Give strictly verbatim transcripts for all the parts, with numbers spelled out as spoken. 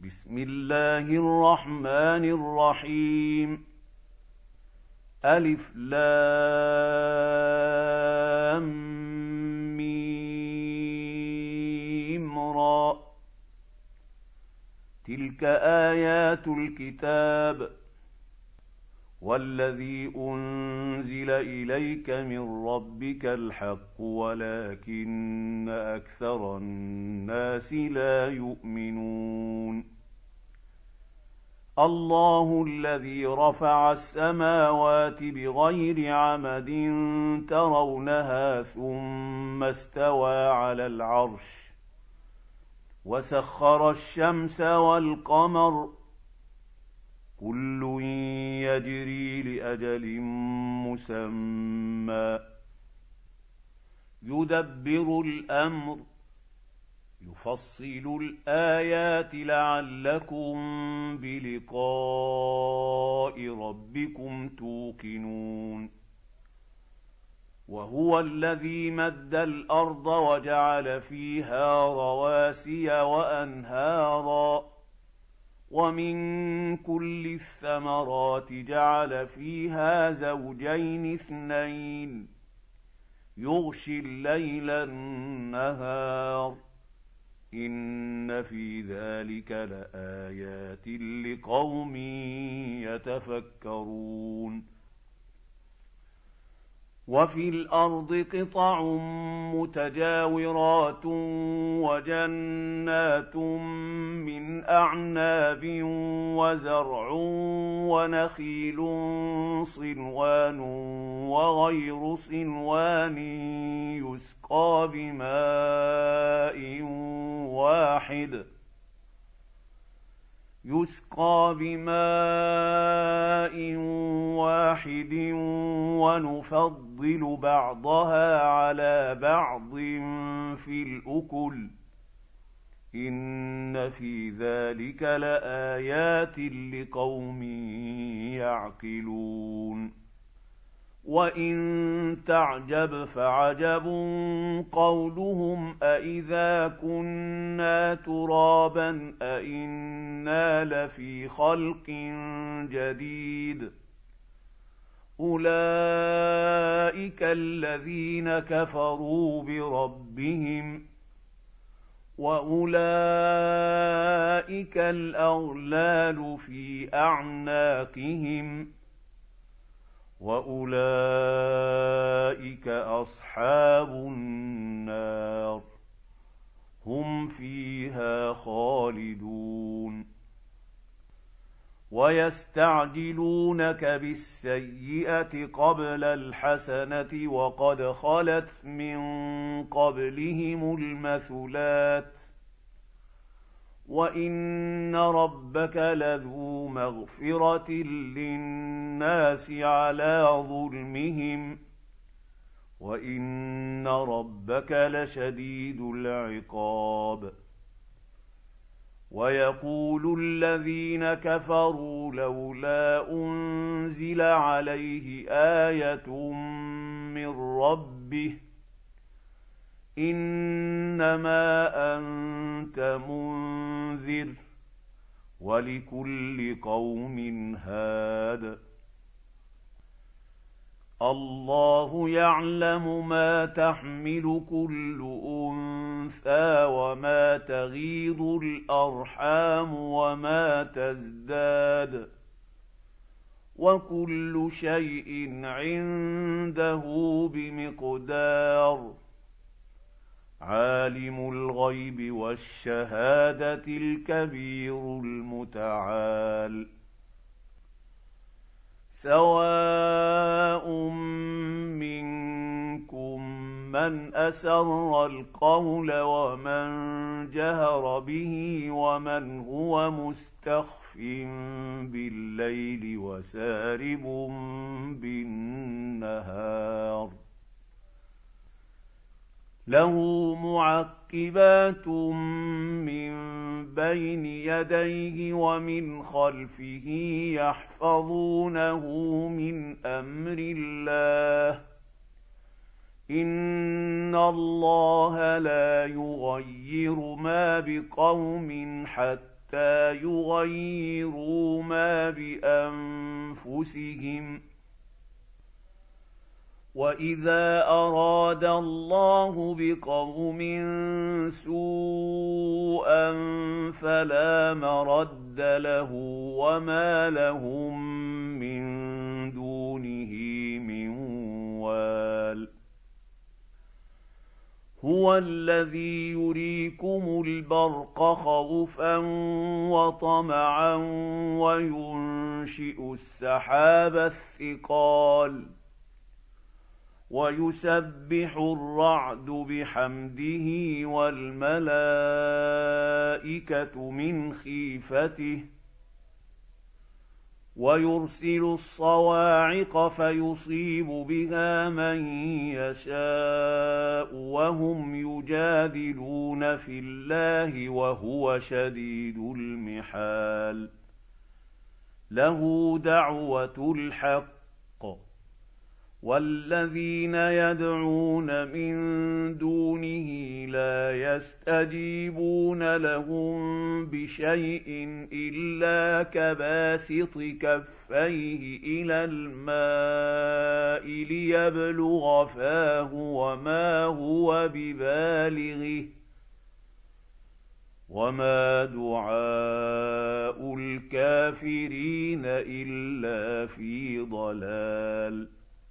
بسم الله الرحمن الرحيم. ألف لام ميم را. تلك آيات الكتاب والذي أنزل إليك من ربك الحق ولكن أكثر الناس لا يؤمنون. الله الذي رفع السماوات بغير عمد ترونها ثم استوى على العرش وسخر الشمس والقمر كل يجري لأجل مسمى يدبر الأمر يفصل الآيات لعلكم بلقاء ربكم توقنون. وهو الذي مد الأرض وجعل فيها رواسي وأنهارا ومن كل الثمرات جعل فيها زوجين اثنين يغشي الليل النهار إن في ذلك لآيات لقوم يتفكرون. وفي الأرض قطع متجاورات وجنات من أعناب وزرع ونخيل صنوان وغير صنوان يسقى بماء واحد يسقى بماء واحد ونفضل بعضها على بعض في الأكل إن في ذلك لآيات لقوم يعقلون. وإن تعجب فعجب قولهم أإذا كنا ترابا أإنا لفي خلق جديد أولئك الذين كفروا بربهم وأولئك الأغلال في أعناقهم وأولئك أصحاب النار هم فيها خالدون. ويستعجلونك بالسيئة قبل الحسنة وقد خلت من قبلهم المثلات وإن ربك لذو مغفرة للناس على ظلمهم وإن ربك لشديد العقاب. ويقول الذين كفروا لولا أنزل عليه آية من ربه إنما أنت منذر ولكل قوم هاد. الله يعلم ما تحمل كل أنثى وما تغيض الأرحام وما تزداد وكل شيء عنده بمقدار. عالم الغيب والشهادة الكبير المتعال. سواء منكم من أسر القول ومن جهر به ومن هو مستخف بالليل وسارب بالنهار له معقبات من بين يديه ومن خلفه يحفظونه من أمر الله إن الله لا يغير ما بقوم حتى حتى يغيروا ما بأنفسهم. وإذا أراد الله بقوم سوءا فلا مرد له وما لهم من دونه من وال. هو الذي يريكم البرق خوفا وطمعا وينشئ السحاب الثقال ويسبح الرعد بحمده والملائكة من خيفته ويرسل الصواعق فيصيب بها من يشاء وهم يجادلون في الله وهو شديد المحال. له دعوة الحق والذين يدعون من دونه لا يستجيبون لهم بشيء إلا كباسط كفيه إلى الماء ليبلغ فاه وما هو ببالغه وما دعاء الكافرين إلا في ضلال.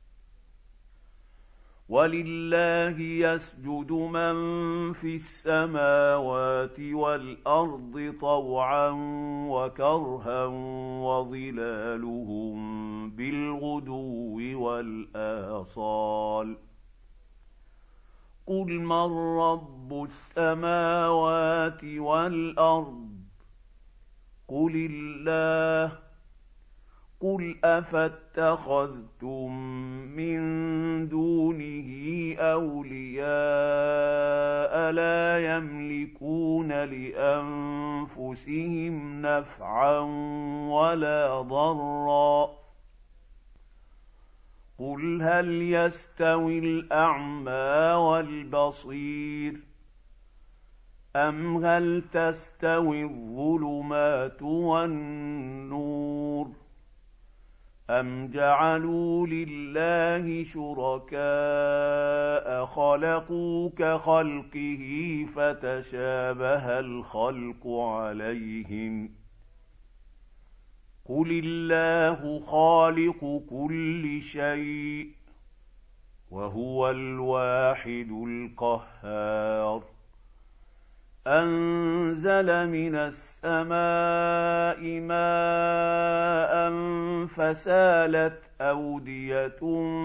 ولله يسجد من في السماوات والأرض طوعا وكرها وظلالهم بالغدو والآصال. قل من رب السماوات والأرض قل الله. قل أفاتخذتم من دونه أولياء لا يملكون لأنفسهم نفعا ولا ضرا. قل هل يستوي الأعمى والبصير أم هل تستوي الظلمات والنور أم جعلوا لله شركاء خلقوا كخلقه فتشابه الخلق عليهم. قل الله خالق كل شيء وهو الواحد القهار. أنزل من السماء ماء فسالت أودية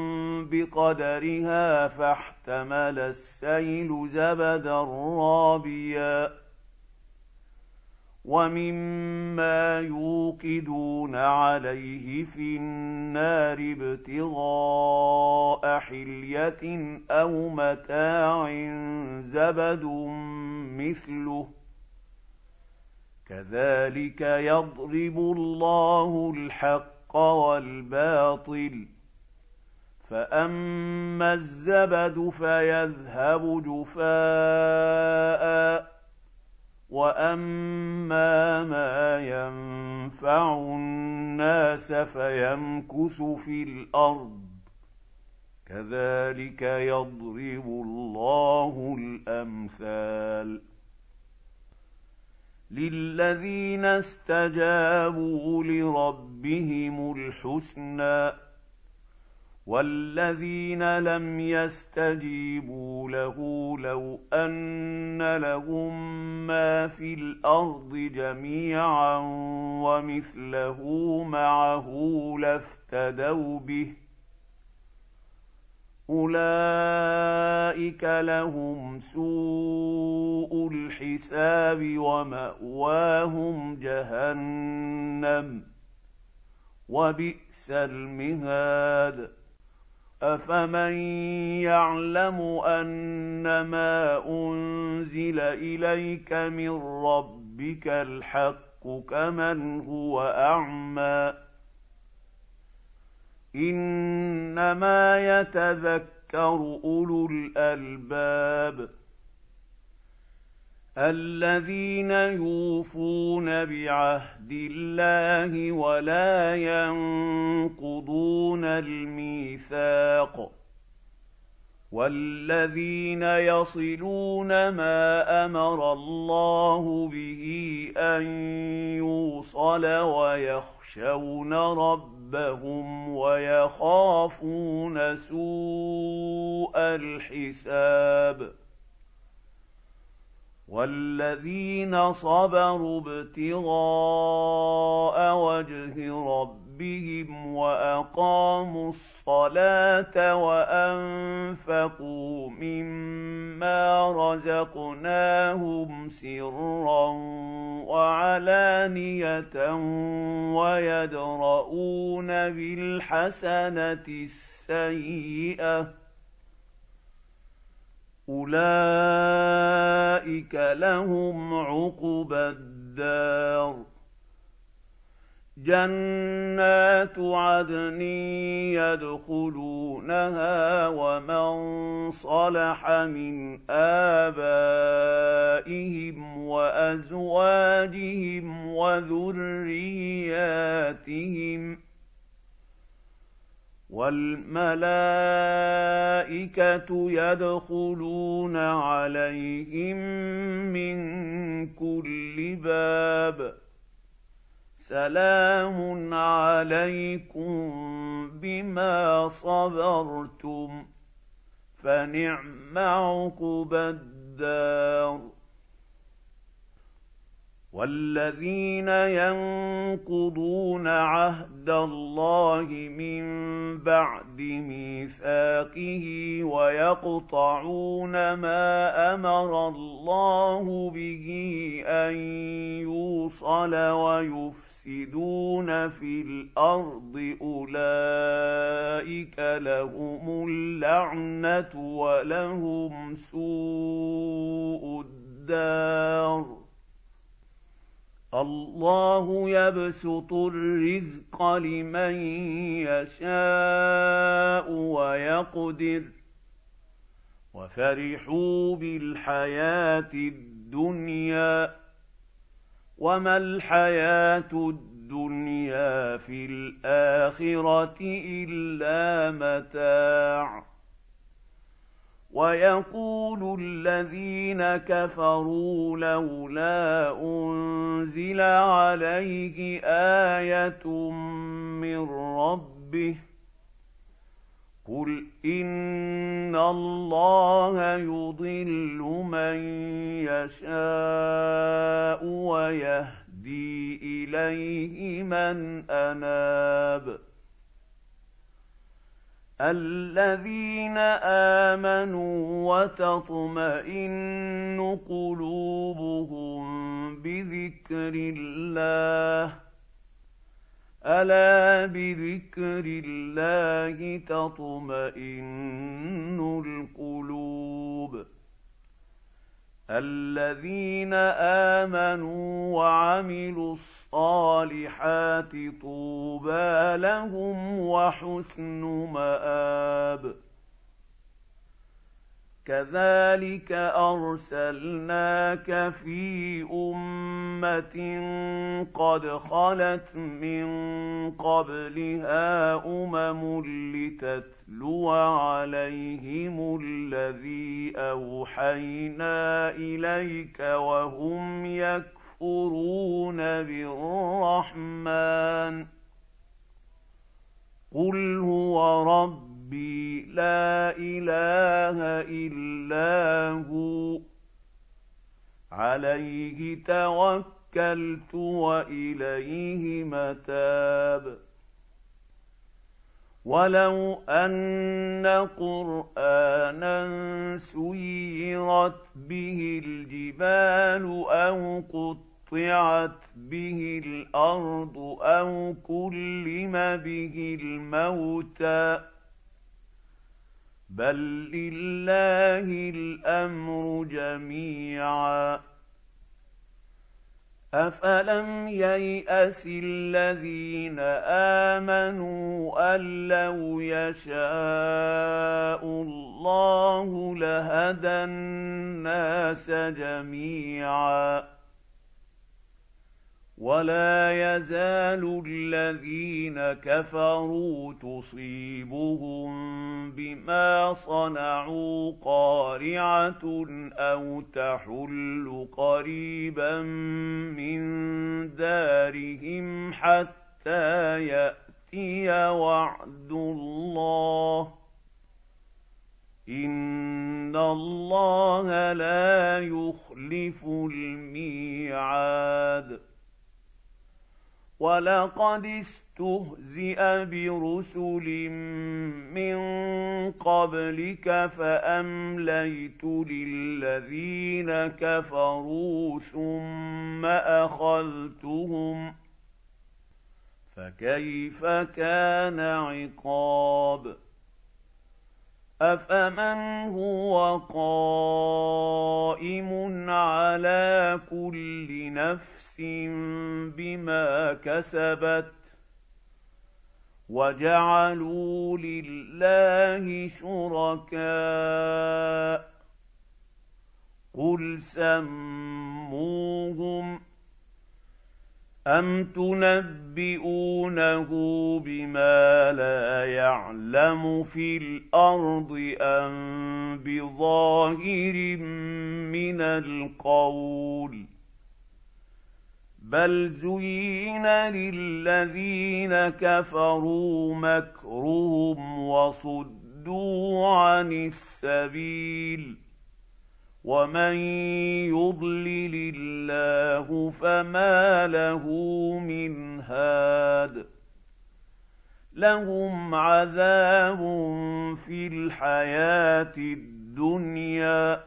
بقدرها فاحتمل السيل زبدا رابيا ومما يوقدون عليه في النار ابتغاء حلية أو متاع زبد مثله كذلك يضرب الله الحق والباطل. فأما الزبد فيذهب جفاء وأما ما ينفع الناس فيمكث في الأرض كذلك يضرب الله الأمثال. للذين استجابوا لربهم الحسنى والذين لم يستجيبوا له لو أن لهم ما في الأرض جميعا ومثله معه لافتدوا به أولئك لهم سوء الحساب ومأواهم جهنم وبئس المهاد. أفمن يعلم أنما أنزل إليك من ربك الحق كمن هو أعمى إنما يتذكر أولو الألباب. الذين يوفون بعهد الله ولا ينقضون الميثاق والذين يصلون ما امر الله به ان يوصل ويخشون ربهم ويخافون سوء الحساب والذين صبروا ابتغاء وجه ربهم وأقاموا الصلاة وأنفقوا مما رزقناهم سرا وعلانية ويدرؤون بالحسنة السيئة أولئك لهم عقبى الدار جنات عدن يدخلونها ومن صلح من آبائهم وأزواجهم وذرياتهم والملائكة يدخلون عليهم من كل باب سلام عليكم بما صبرتم فنعم عقبى الدار والذين ينقضون عهد الله من بعد ميثاقه ويقطعون ما أمر الله به أن يوصل ويفسدون في الأرض أولئك لهم اللعنة ولهم سوء الدار الله يبسط الرزق لمن يشاء ويقدر وفرحوا بالحياة الدنيا وما الحياة الدنيا في الآخرة إلا متاع ويقول الذين كفروا لولا أنزل عليه آية من ربه قل إن الله يضل من يشاء ويهدي إليه من أناب الذين آمنوا وتطمئن قلوبهم بذكر الله ألا بذكر الله تطمئن القلوب الذين آمنوا وعملوا الصالحات طوبى لهم وحسن مآب كذلك أرسلناك في أمة قد خلت من قبلها أمم لتتلو عليهم الذي أوحينا إليك وهم يكفرون بالرحمن قل هو ربي لا إله إلا هو عليه توكلت وإليه متاب ولو أن قرآنا سيرت به الجبال أو قطعت به الأرض أو كلم به الموتى بل لله الأمر جميعا أفلم ييأس الذين آمنوا أن لو يشاء الله لهدى الناس جميعا ولا يزال الذين كفروا تصيبهم بما صنعوا قارعة أو تحل قريبا من دارهم حتى يأتي وعد الله إن الله لا يخلف الميعاد ولقد استهزئ برسل من قبلك فأمليت للذين كفروا ثم أخذتهم فكيف كان عقاب أفمن هو قائم على كل نفس بما كسبت وجعلوا لله شركاء قل سموهم أم تنبئونه بما لا يعلم في الأرض أم بظاهر من القول بل زين للذين كفروا مكرهم وصدوا عن السبيل ومن يضلل الله فما له من هاد لهم عذاب في الحياة الدنيا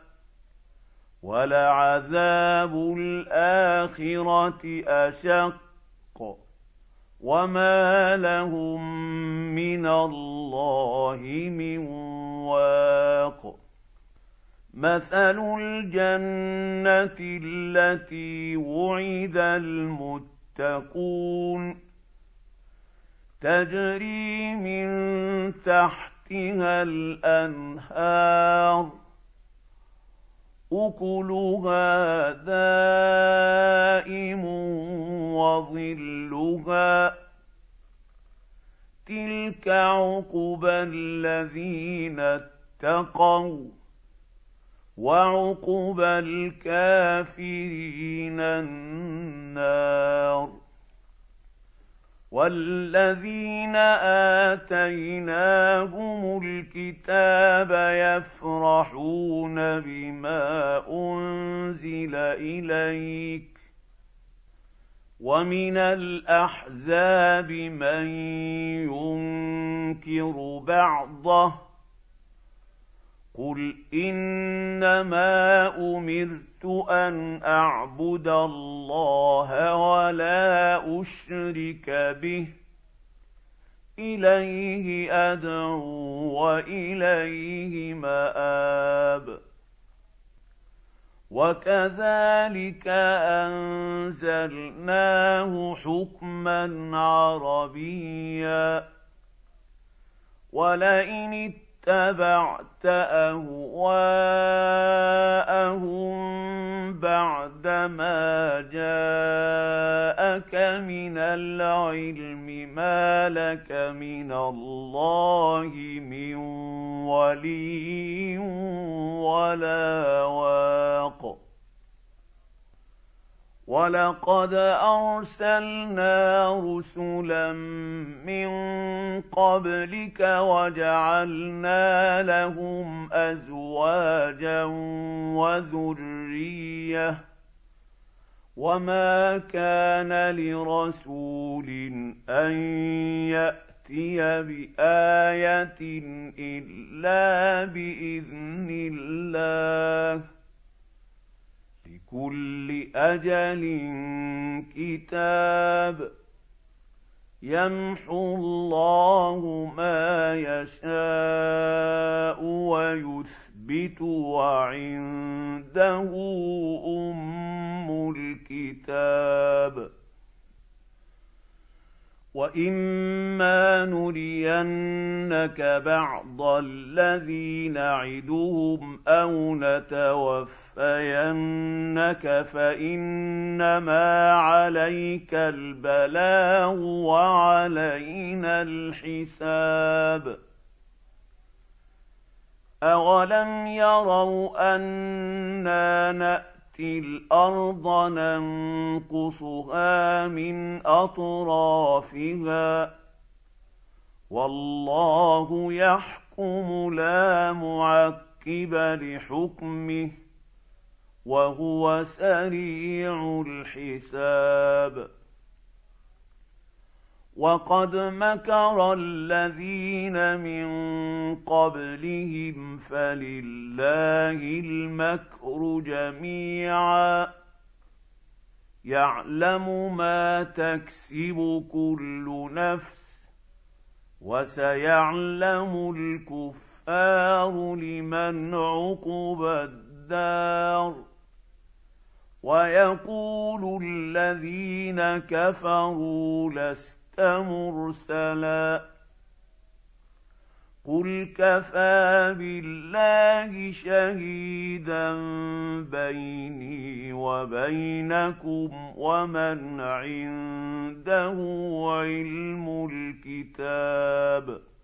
ولعذاب الآخرة أشق وما لهم من الله من واق مثل الجنة التي وعد المتقون تجري من تحتها الأنهار أكلها دائم وظلها تلك عقبى الذين اتقوا وعقبى الكافرين النار والذين آتيناهم الكتاب يفرحون بما أنزل إليك ومن الأحزاب من ينكر بعضه قل إنما أمرت أن أعبد الله ولا أشرك به إليه أدعو وإليه مآب وكذلك أنزلناه حكما عربيا ولئن اتبعت أهواءهم بعدما جاءك من العلم ما لك من الله من ولي ولا واق ولقد أرسلنا رسلا من قبلك وجعلنا لهم أزواجا وذرية وما كان لرسول أن يأتي بآية إلا بإذن الله لكل أجل كتاب يمحو الله ما يشاء ويثبت يثبت وعنده أم الكتاب. وإما نرينك بعض الذي نعدهم أو نتوفينك فإنما عليك البلاغ وعلينا الحساب. أولم يروا أنا نأتي الأرض ننقصها من أطرافها والله يحكم لا معقب لحكمه وهو سريع الحساب. وقد مكر الذين من قبلهم فلله المكر جميعا يعلم ما تكسب كل نفس وسيعلم الكفار لمن عقبى الدار. ويقول الذين كفروا لست مرسلا قل كفى بالله شهيدا بيني وبينكم ومن عنده علم الكتاب.